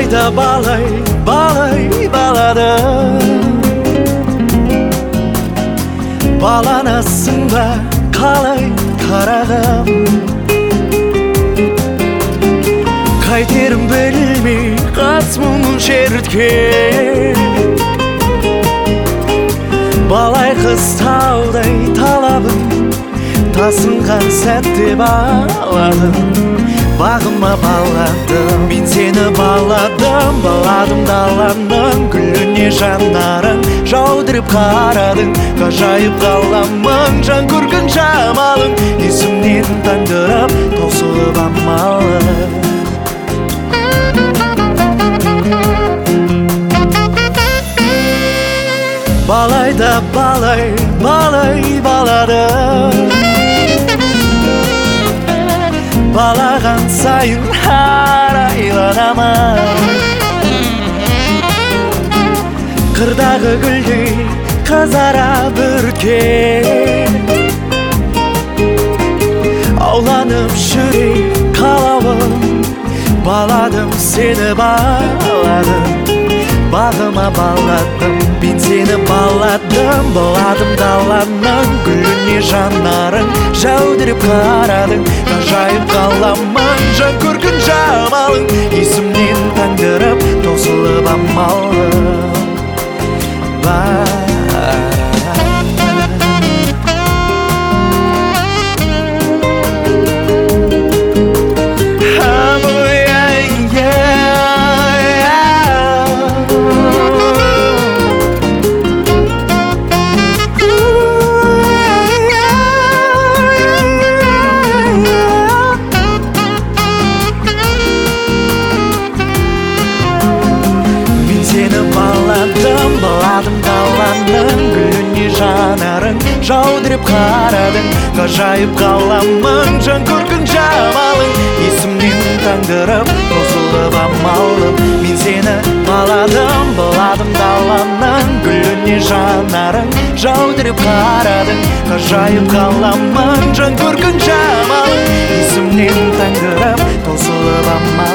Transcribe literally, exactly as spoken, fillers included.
Балайда балай, балай баладым. Баланасың ба қалай қарағым, қайтерім білмей қатсымын шертке. Балай қыз таудай талабым, тасынған сәтте баладым. Бағыма баладым, мен сені баладым. Баладым даланың гүліне жанарың, жаудырып қарадың. Ғажайып ғаламың, жан көргін жамалың, есімнен таңдырып таусылып амалың. Балайда балай, балай баладым. Балаған сайын арайланамын, қырдағы гүлдей қызара бүркен. Ауланып жүрек қалауым, баладым сені баладым. Бағыма баладым, мен сені баладым. Баладым даланың гүліне жанарың, жаудырып қарадың. Ғажайып ғаламың, жан көргін жамалың, есімнен таңдырып таусылып амалың. Баладым даланың гүліне жанарың, жаудырып қарадың. Ғажайып ғаламың, жан көргін жамалың, есімнен таңдырып таусылып амалым. Мен сені баладым, баладым даланың гүліне жанарың, жаудырып қарадың. Ғажайып ғаламың, жан көргін жамалың, есімнен таңдырып таусылып амалым.